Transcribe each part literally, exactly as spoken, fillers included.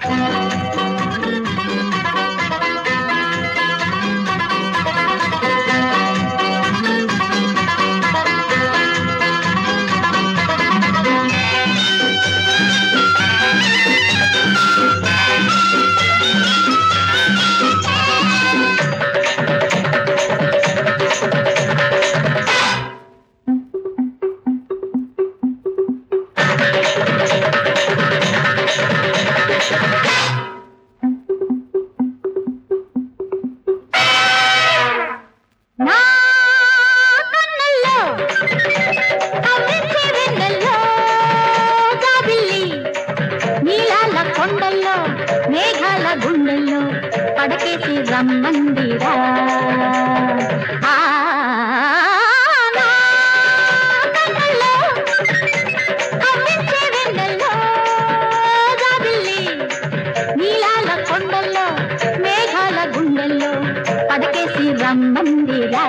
కొండల్లో మేఘాల గుండెల్లో పడకేసి రమ్మందిరా ఆ నా కన్నుల్లో కవ్వించే వెన్నెల్లో జాబిల్లి నీలాల కొండల్లో మేఘాల గుండెల్లో పడకేసి రమ్మందిరా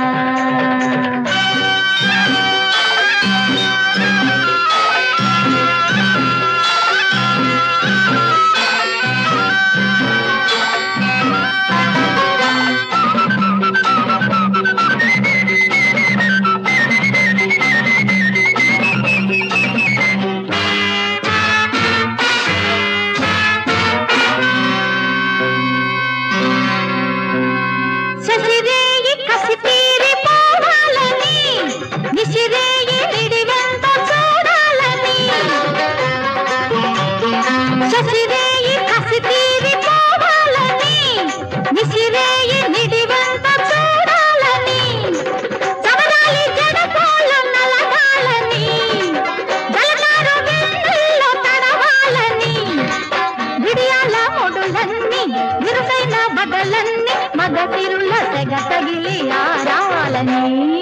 మగతిరుల తెగ తగిలి ఆడాలని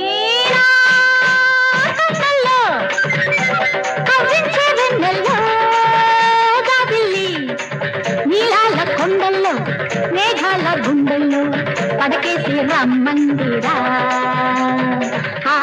కన్నుల్లో కవ్వించే వెన్నెల్లో జాబిల్లి నీలాల కొండల్లో మేఘాల గుండెల్లో పడకేసి రమ్మందిరా ఆ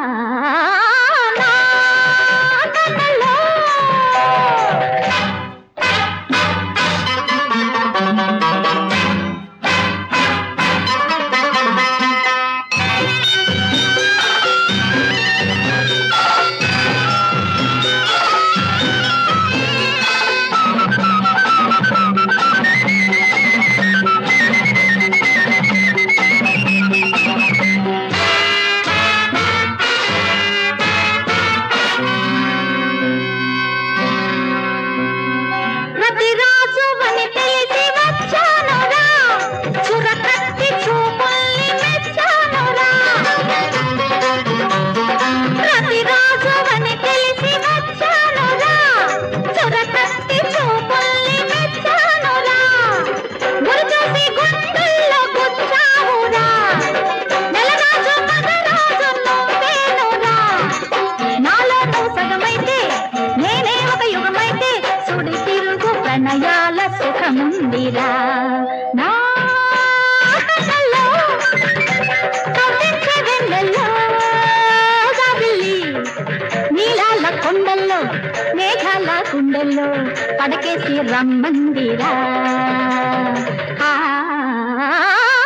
ప్రణయాల సుఖముందిరా నా కన్నుల్లో కవ్వించే వెన్నెల్లో జాబిల్లి నీలాల కొండల్లో మేఘాల గుండెల్లో పడకేసి రమ్మందిరా ఆ